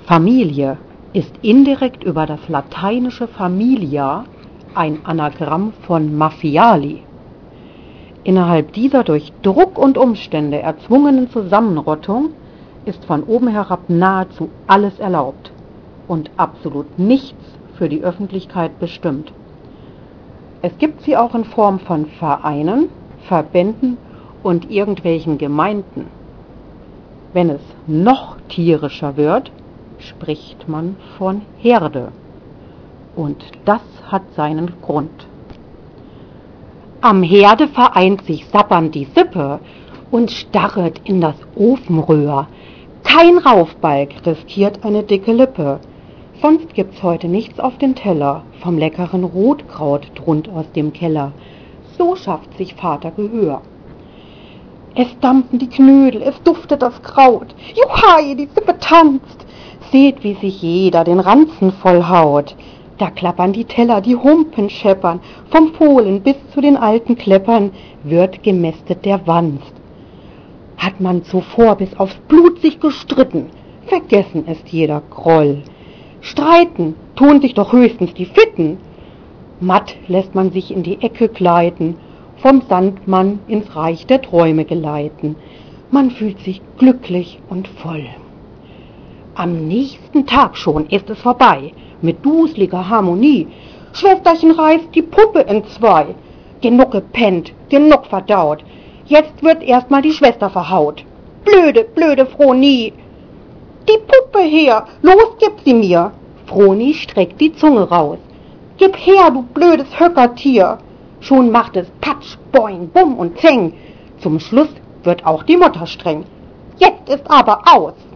Familie ist indirekt über das lateinische familia ein Anagramm von mafiali. Innerhalb dieser durch Druck und Umstände erzwungenen Zusammenrottung ist von oben herab nahezu alles erlaubt und absolut nichts für die Öffentlichkeit bestimmt. Es gibt sie auch in Form von Vereinen, Verbänden und irgendwelchen Gemeinden. Wenn es noch tierischer wird, spricht man von Herde. Und das hat seinen Grund. Am Herde vereint sich sappernd die Sippe und starret in das Ofenröhr. Kein Raufbalg riskiert eine dicke Lippe. Sonst gibt's heute nichts auf den Teller, vom leckeren Rotkraut drunter aus dem Keller. So schafft sich Vater Gehör. Es dampfen die Knödel, es duftet das Kraut. Juhai, die Sippe tanzt. Seht, wie sich jeder den Ranzen vollhaut. Da klappern die Teller, die Humpen scheppern. Vom Fohlen bis zu den alten Kleppern wird gemästet der Wanst. Hat man zuvor bis aufs Blut sich gestritten, vergessen ist jeder Groll. Streiten tun sich doch höchstens die Fitten. Matt lässt man sich in die Ecke gleiten, vom Sandmann ins Reich der Träume geleiten. Man fühlt sich glücklich und voll. Am nächsten Tag schon ist es vorbei, mit duseliger Harmonie. Schwesterchen reißt die Puppe entzwei. Genug gepennt, genug verdaut. Jetzt wird erstmal die Schwester verhaut. Blöde, blöde Froni. Die Puppe her, los gib sie mir. Froni streckt die Zunge raus. Gib her, du blödes Höckertier. Schon macht es Patsch, Boing, Bumm und Zeng. Zum Schluss wird auch die Mutter streng. Jetzt ist aber aus.